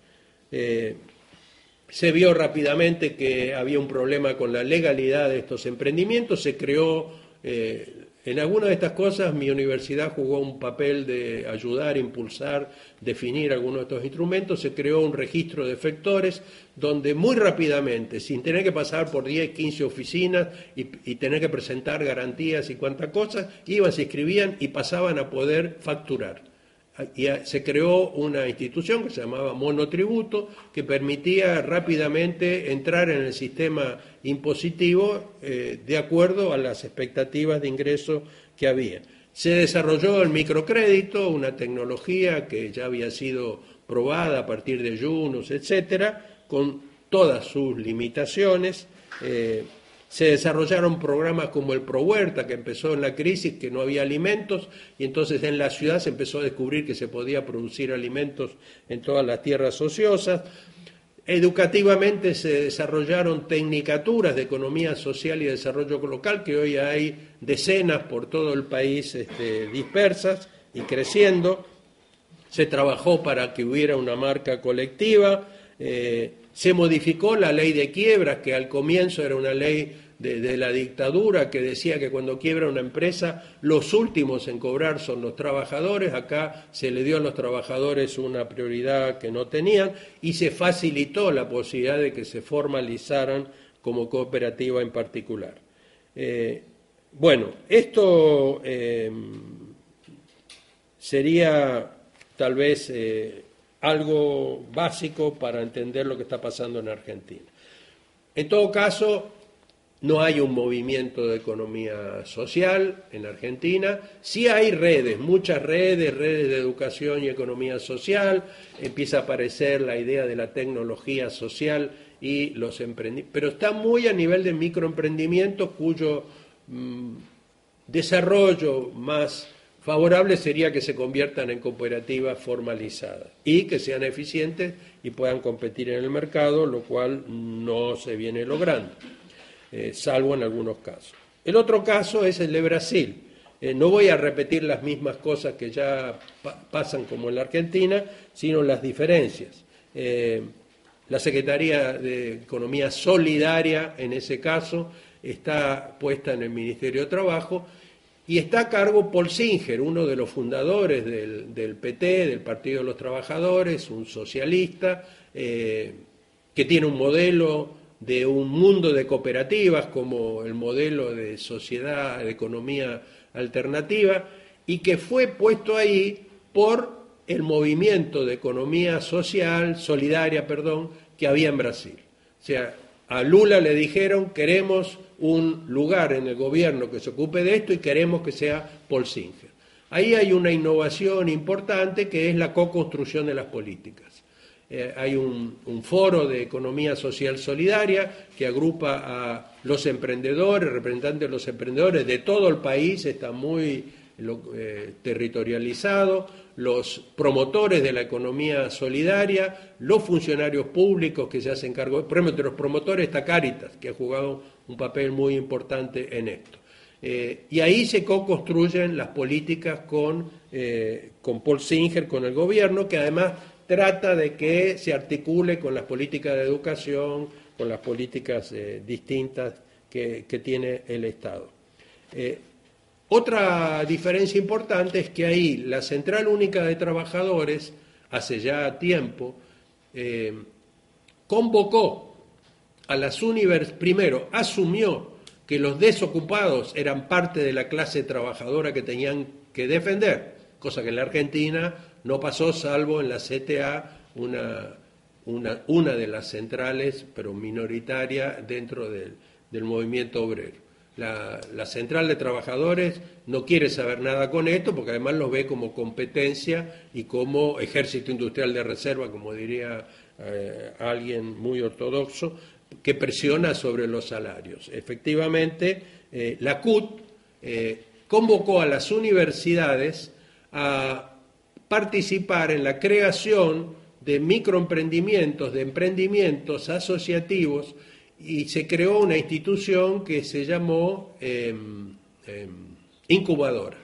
Se vio rápidamente que había un problema con la legalidad de estos emprendimientos, se creó, en algunas de estas cosas mi universidad jugó un papel de ayudar, impulsar, definir algunos de estos instrumentos, se creó un registro de efectores donde muy rápidamente, sin tener que pasar por 10, 15 oficinas y tener que presentar garantías y cuantas cosas, iban, se inscribían y pasaban a poder facturar. Y se creó una institución que se llamaba monotributo que permitía rápidamente entrar en el sistema impositivo de acuerdo a las expectativas de ingreso que había. Se desarrolló el microcrédito, una tecnología que ya había sido probada a partir de Yunus, etcétera, con todas sus limitaciones. Se desarrollaron programas como el ProHuerta, que empezó en la crisis, que no había alimentos, y entonces en la ciudad se empezó a descubrir que se podía producir alimentos en todas las tierras ociosas. Educativamente se desarrollaron tecnicaturas de economía social y desarrollo local, que hoy hay decenas por todo el país dispersas y creciendo. Se trabajó para que hubiera una marca colectiva. Se modificó la ley de quiebras, que al comienzo era una ley de la dictadura que decía que cuando quiebra una empresa los últimos en cobrar son los trabajadores. Acá se le dio a los trabajadores una prioridad que no tenían y se facilitó la posibilidad de que se formalizaran como cooperativa en particular. Bueno, esto sería tal vez algo básico para entender lo que está pasando en Argentina. En todo caso, no hay un movimiento de economía social en Argentina. Sí hay redes, muchas redes de educación y economía social. Empieza a aparecer la idea de la tecnología social y los emprendimientos, pero está muy a nivel de microemprendimiento cuyo desarrollo más favorable sería que se conviertan en cooperativas formalizadas y que sean eficientes y puedan competir en el mercado, lo cual no se viene logrando, salvo en algunos casos. El otro caso es el de Brasil. No voy a repetir las mismas cosas que ya pasan como en la Argentina, sino las diferencias. La Secretaría de Economía Solidaria, en ese caso, está puesta en el Ministerio de Trabajo, y está a cargo Paul Singer, uno de los fundadores del PT, del Partido de los Trabajadores, un socialista, que tiene un modelo de un mundo de cooperativas como el modelo de sociedad, de economía alternativa, y que fue puesto ahí por el movimiento de economía solidaria, que había en Brasil. O sea, a Lula le dijeron, queremos un lugar en el gobierno que se ocupe de esto y queremos que sea Paul Singer. Ahí hay una innovación importante que es la co-construcción de las políticas. Hay un foro de economía social solidaria que agrupa a los emprendedores, representantes de los emprendedores de todo el país, está muy territorializado, los promotores de la economía solidaria, los funcionarios públicos que se hacen cargo, por ejemplo, entre los promotores está Cáritas, que ha jugado un papel muy importante en esto. Y ahí se co-construyen las políticas con Paul Singer, con el gobierno, que además trata de que se articule con las políticas de educación, con las políticas distintas que tiene el Estado. Otra diferencia importante es que ahí la Central Única de Trabajadores, hace ya tiempo, convocó a las universidades, primero asumió que los desocupados eran parte de la clase trabajadora que tenían que defender, cosa que en la Argentina no pasó salvo en la CTA, una de las centrales, pero minoritaria dentro del movimiento obrero. La Central de Trabajadores no quiere saber nada con esto porque además lo ve como competencia y como ejército industrial de reserva, como diría alguien muy ortodoxo, que presiona sobre los salarios. Efectivamente, la CUT convocó a las universidades a participar en la creación de microemprendimientos, de emprendimientos asociativos, y se creó una institución que se llamó incubadora.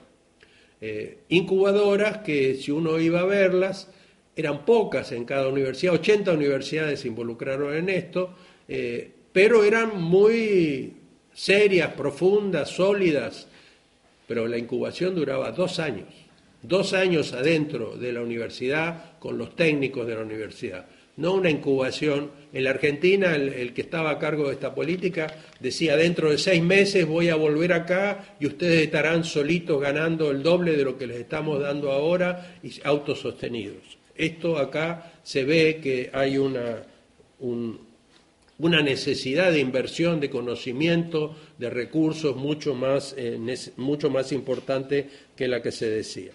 Incubadoras que, si uno iba a verlas, eran pocas en cada universidad, 80 universidades se involucraron en esto, pero eran muy serias, profundas, sólidas, pero la incubación duraba 2 años. 2 años adentro de la universidad con los técnicos de la universidad, no una incubación. En la Argentina el que estaba a cargo de esta política decía: dentro de 6 meses voy a volver acá y ustedes estarán solitos ganando el doble de lo que les estamos dando ahora y autosostenidos. Esto acá se ve que hay una necesidad de inversión, de conocimiento, de recursos mucho más importante que la que se decía.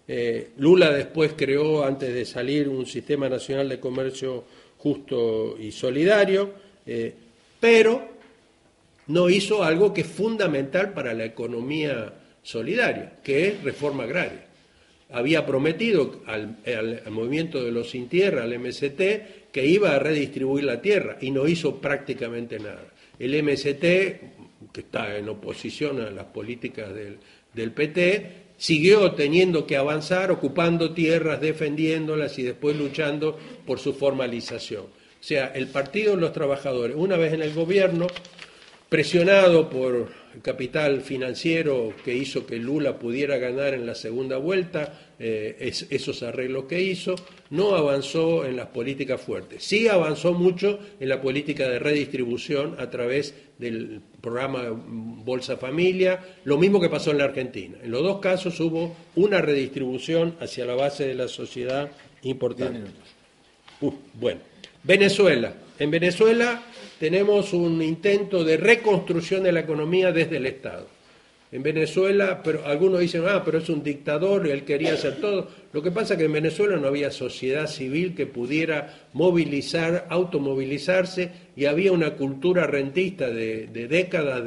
Lula después creó, antes de salir, un sistema nacional de comercio justo y solidario, pero no hizo algo que es fundamental para la economía solidaria, que es reforma agraria. Había prometido al movimiento de los sin tierra, al MST, que iba a redistribuir la tierra y no hizo prácticamente nada. El MST, que está en oposición a las políticas del PT, siguió teniendo que avanzar, ocupando tierras, defendiéndolas y después luchando por su formalización. O sea, el Partido de los Trabajadores, una vez en el gobierno, presionado por el capital financiero que hizo que Lula pudiera ganar en la segunda vuelta, esos arreglos que hizo, no avanzó en las políticas fuertes. Sí avanzó mucho en la política de redistribución a través del programa Bolsa Familia, lo mismo que pasó en la Argentina. En los 2 casos hubo una redistribución hacia la base de la sociedad importante. Bueno, Venezuela. En Venezuela tenemos un intento de reconstrucción de la economía desde el Estado. En Venezuela, pero algunos dicen, pero es un dictador, él quería hacer todo. Lo que pasa es que en Venezuela no había sociedad civil que pudiera automovilizarse, y había una cultura rentista de décadas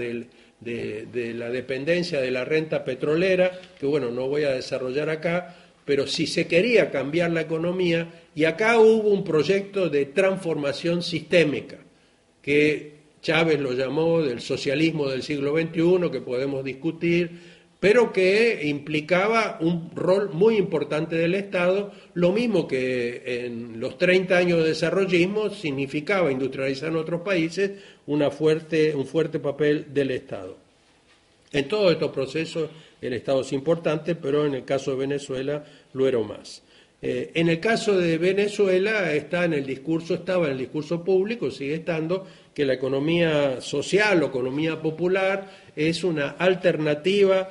de la dependencia de la renta petrolera, que bueno, no voy a desarrollar acá, pero si se quería cambiar la economía, y acá hubo un proyecto de transformación sistémica, que Chávez lo llamó del socialismo del siglo XXI, que podemos discutir, pero que implicaba un rol muy importante del Estado, lo mismo que en los 30 años de desarrollismo significaba industrializar en otros países un fuerte papel del Estado. En todos estos procesos el Estado es importante, pero en el caso de Venezuela lo era más. En el caso de Venezuela estaba en el discurso público, sigue estando, que la economía social o economía popular es una alternativa,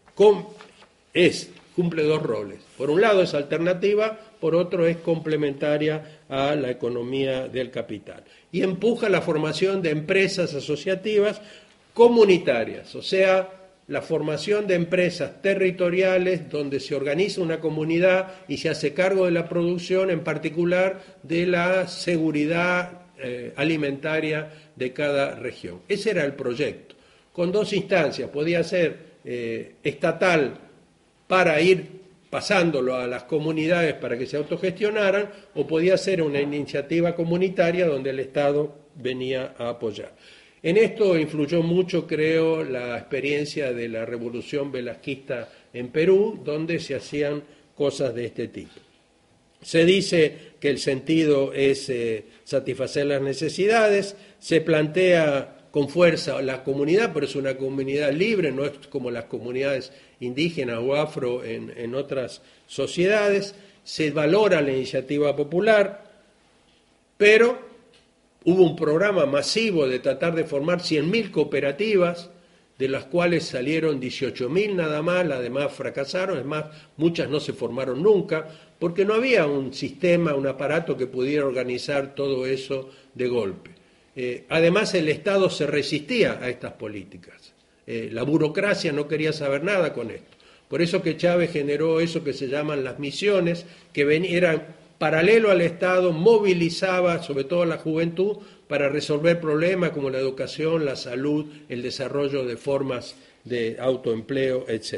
cumple 2 roles. Por un lado es alternativa, por otro es complementaria a la economía del capital. Y empuja la formación de empresas asociativas comunitarias, o sea, la formación de empresas territoriales donde se organiza una comunidad y se hace cargo de la producción, en particular de la seguridad alimentaria de cada región. Ese era el proyecto, con 2 instancias. Podía ser estatal para ir pasándolo a las comunidades para que se autogestionaran, o podía ser una iniciativa comunitaria donde el Estado venía a apoyar. En esto influyó mucho, creo, la experiencia de la revolución velasquista en Perú, donde se hacían cosas de este tipo. Se dice que el sentido es satisfacer las necesidades, se plantea con fuerza la comunidad, pero es una comunidad libre, no es como las comunidades indígenas o afro en otras sociedades. Se valora la iniciativa popular, pero hubo un programa masivo de tratar de formar 100.000 cooperativas, de las cuales salieron 18.000 nada más, las demás fracasaron, es más, muchas no se formaron nunca, porque no había un sistema, un aparato que pudiera organizar todo eso de golpe. Además, el Estado se resistía a estas políticas. La burocracia no quería saber nada con esto. Por eso que Chávez generó eso que se llaman las misiones, que eran paralelo al Estado, movilizaba sobre todo a la juventud para resolver problemas como la educación, la salud, el desarrollo de formas de autoempleo, etc.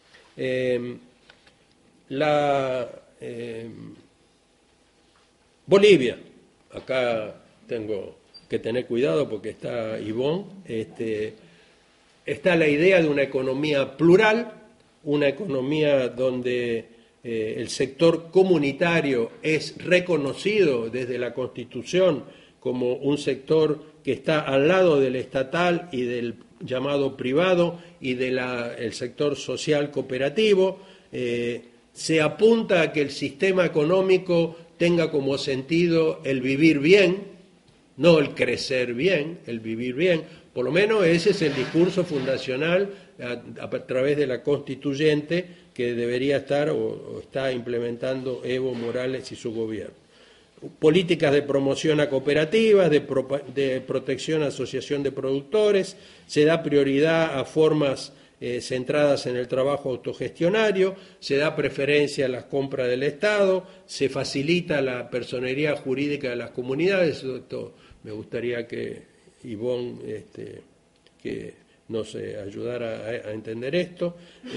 Bolivia, acá tengo que tener cuidado porque está Ivonne, está la idea de una economía plural, una economía donde el sector comunitario es reconocido desde la Constitución como un sector que está al lado del estatal y del llamado privado y del sector social cooperativo. Se apunta a que el sistema económico tenga como sentido el vivir bien, no el crecer bien, el vivir bien. Por lo menos ese es el discurso fundacional a través de la constituyente que debería estar o está implementando Evo Morales y su gobierno. Políticas de promoción a cooperativas, de protección a asociación de productores, se da prioridad a formas centradas en el trabajo autogestionario, se da preferencia a las compras del Estado, se facilita la personería jurídica de las comunidades. Esto me gustaría que Ivonne que nos ayudara a entender esto.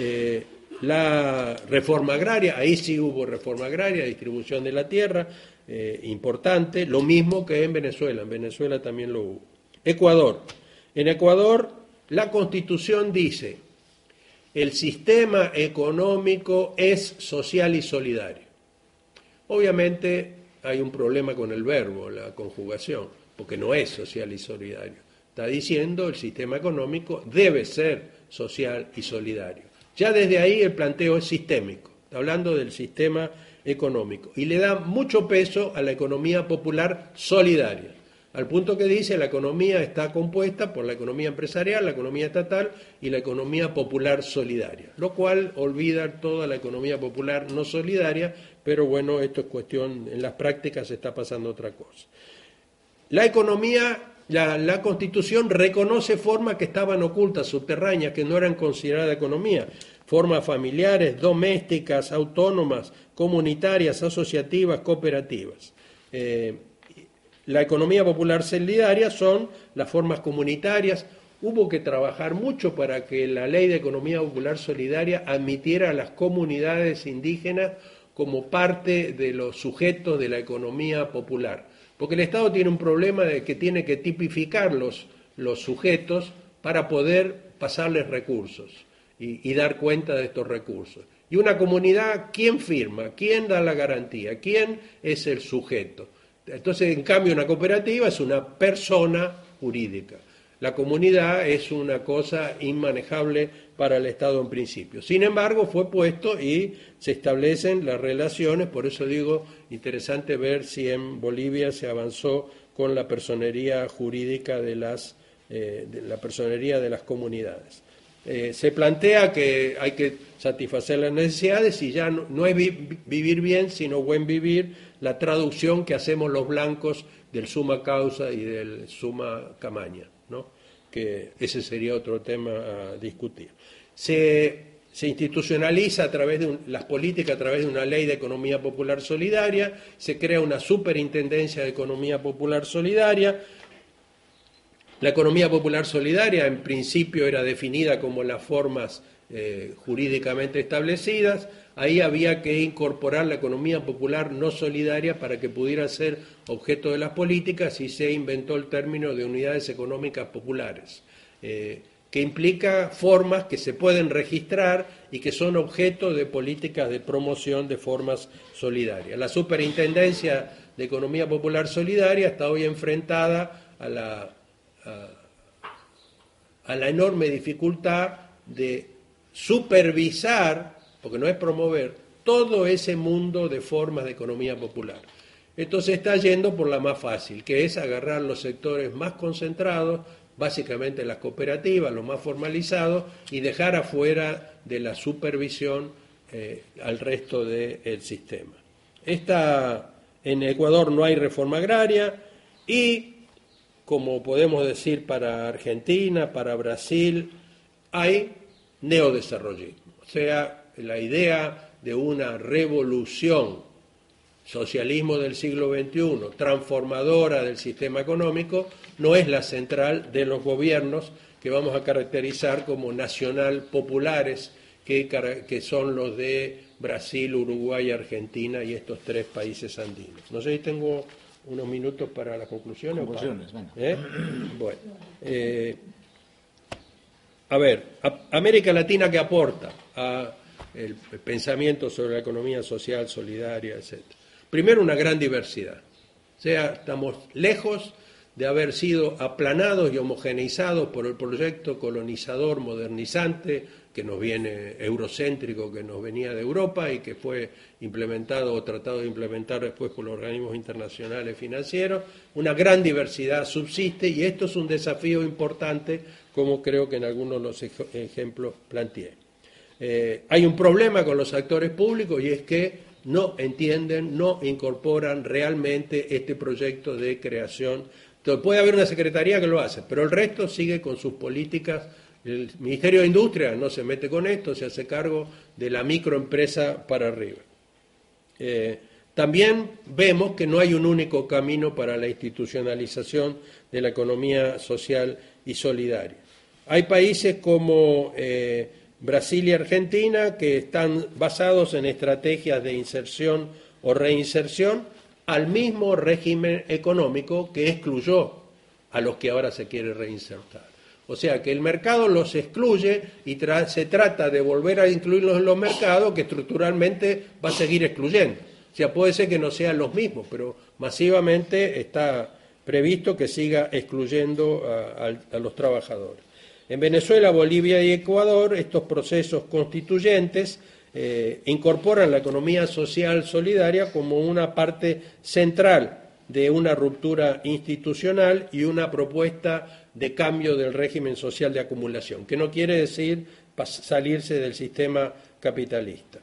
La reforma agraria, ahí sí hubo reforma agraria, distribución de la tierra, importante, lo mismo que en Venezuela también lo hubo. Ecuador, en Ecuador la Constitución dice: el sistema económico es social y solidario. Obviamente hay un problema con el verbo, la conjugación, porque no es social y solidario. Está diciendo el sistema económico debe ser social y solidario. Ya desde ahí el planteo es sistémico, está hablando del sistema económico, y le da mucho peso a la economía popular solidaria, al punto que dice la economía está compuesta por la economía empresarial, la economía estatal y la economía popular solidaria, lo cual olvida toda la economía popular no solidaria, pero bueno, esto es cuestión, en las prácticas se está pasando otra cosa. La economía, la Constitución reconoce formas que estaban ocultas, subterráneas, que no eran consideradas economía, formas familiares, domésticas, autónomas, comunitarias, asociativas, cooperativas. La economía popular solidaria son las formas comunitarias. Hubo que trabajar mucho para que la ley de economía popular solidaria admitiera a las comunidades indígenas como parte de los sujetos de la economía popular. Porque el Estado tiene un problema de que tiene que tipificar los sujetos para poder pasarles recursos y dar cuenta de estos recursos. Y una comunidad, ¿quién firma? ¿Quién da la garantía? ¿Quién es el sujeto? Entonces, en cambio, una cooperativa es una persona jurídica. La comunidad es una cosa inmanejable para el Estado en principio. Sin embargo, fue puesto y se establecen las relaciones, por eso digo, interesante ver si en Bolivia se avanzó con la personería jurídica de la personería de las comunidades. Se plantea que hay que satisfacer las necesidades y ya no es vivir bien, sino buen vivir, la traducción que hacemos los blancos del summa causa y del summa camaña, ¿no? Que ese sería otro tema a discutir. Se institucionaliza a través de las políticas, a través de una ley de economía popular solidaria, se crea una superintendencia de economía popular solidaria. La economía popular solidaria en principio era definida como las formas jurídicamente establecidas. Ahí había que incorporar la economía popular no solidaria para que pudiera ser objeto de las políticas y se inventó el término de unidades económicas populares, que implica formas que se pueden registrar y que son objeto de políticas de promoción de formas solidarias. La Superintendencia de Economía Popular Solidaria está hoy enfrentada a la enorme dificultad de supervisar, porque no es promover, todo ese mundo de formas de economía popular. Entonces está yendo por la más fácil, que es agarrar los sectores más concentrados, básicamente las cooperativas, los más formalizados, y dejar afuera de la supervisión al resto del sistema. En Ecuador no hay reforma agraria y, como podemos decir para Argentina, para Brasil, hay neodesarrollismo. O sea, la idea de una revolución, socialismo del siglo XXI, transformadora del sistema económico, no es la central de los gobiernos que vamos a caracterizar como nacional populares, que son los de Brasil, Uruguay, Argentina y estos 3 países andinos. No sé si tengo unos minutos para las conclusiones. Conclusiones, venga. Bueno, a ver, América Latina, ¿qué aporta a el pensamiento sobre la economía social, solidaria, etcétera? Primero, una gran diversidad. O sea, estamos lejos de haber sido aplanados y homogeneizados por el proyecto colonizador, modernizante, que nos viene eurocéntrico, que nos venía de Europa y que fue implementado o tratado de implementar después por los organismos internacionales financieros. Una gran diversidad subsiste y esto es un desafío importante, como creo que en algunos de los ejemplos planteé. Hay un problema con los actores públicos y es que no entienden, no incorporan realmente este proyecto de creación. Entonces, puede haber una secretaría que lo hace, pero el resto sigue con sus políticas. El Ministerio de Industria no se mete con esto, se hace cargo de la microempresa para arriba. También vemos que no hay un único camino para la institucionalización de la economía social y solidaria. Hay países como Brasil y Argentina que están basados en estrategias de inserción o reinserción al mismo régimen económico que excluyó a los que ahora se quiere reinsertar. O sea que el mercado los excluye y se trata de volver a incluirlos en los mercados que estructuralmente va a seguir excluyendo. O sea, puede ser que no sean los mismos, pero masivamente está previsto que siga excluyendo a los trabajadores. En Venezuela, Bolivia y Ecuador, estos procesos constituyentes incorporan la economía social solidaria como una parte central de una ruptura institucional y una propuesta de cambio del régimen social de acumulación, que no quiere decir salirse del sistema capitalista.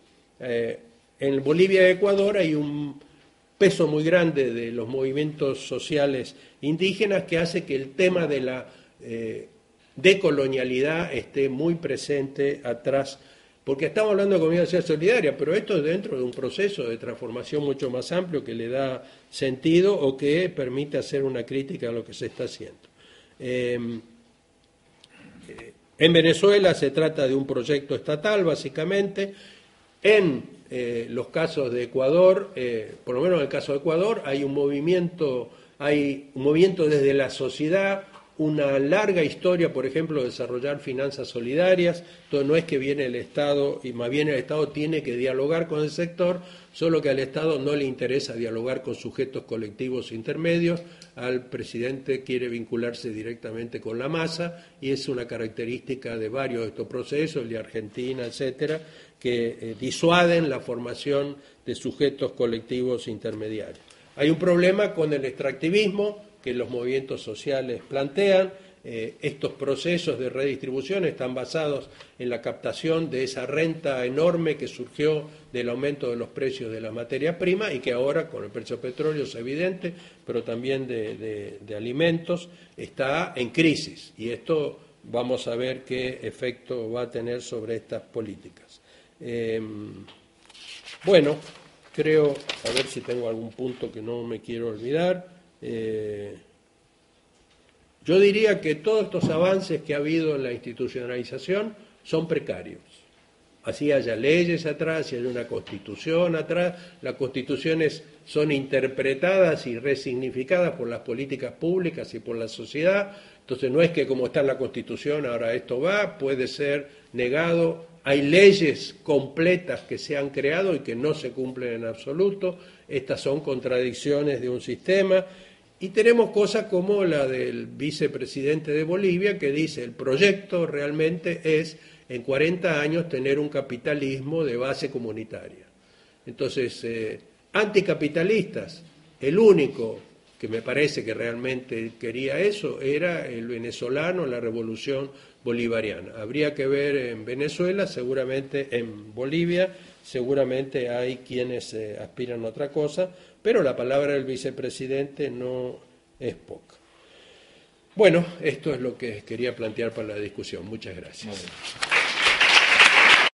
En Bolivia y Ecuador hay un peso muy grande de los movimientos sociales indígenas que hace que el tema de la decolonialidad esté muy presente atrás, porque estamos hablando de economía social solidaria, pero esto es dentro de un proceso de transformación mucho más amplio que le da sentido o que permite hacer una crítica a lo que se está haciendo. En Venezuela se trata de un proyecto estatal, básicamente. En los casos de Ecuador, por lo menos en el caso de Ecuador, hay un movimiento desde la sociedad, una larga historia, por ejemplo, de desarrollar finanzas solidarias. Entonces no es que viene el Estado, y más bien el Estado tiene que dialogar con el sector, solo que al Estado no le interesa dialogar con sujetos colectivos intermedios. Al presidente quiere vincularse directamente con la masa, y es una característica de varios de estos procesos, el de Argentina, etcétera, que disuaden la formación de sujetos colectivos intermediarios. Hay un problema con el extractivismo que los movimientos sociales plantean. Estos procesos de redistribución están basados en la captación de esa renta enorme que surgió del aumento de los precios de la materia prima y que ahora, con el precio del petróleo es evidente, pero también de alimentos, está en crisis. Y esto vamos a ver qué efecto va a tener sobre estas políticas. Bueno, creo, a ver si tengo algún punto que no me quiero olvidar. Yo diría que todos estos avances que ha habido en la institucionalización son precarios. Así haya leyes atrás, si hay una constitución atrás, las constituciones son interpretadas y resignificadas por las políticas públicas y por la sociedad. Entonces no es que como está en la constitución ahora esto va, puede ser negado. Hay leyes completas que se han creado y que no se cumplen en absoluto. Estas son contradicciones de un sistema. Y tenemos cosas como la del vicepresidente de Bolivia, que dice el proyecto realmente es en 40 años tener un capitalismo de base comunitaria. Entonces, anticapitalistas, el único que me parece que realmente quería eso era el venezolano, la revolución bolivariana. Habría que ver en Venezuela, seguramente en Bolivia, seguramente hay quienes aspiran a otra cosa, pero la palabra del vicepresidente no es poca. Bueno, esto es lo que quería plantear para la discusión. Muchas gracias.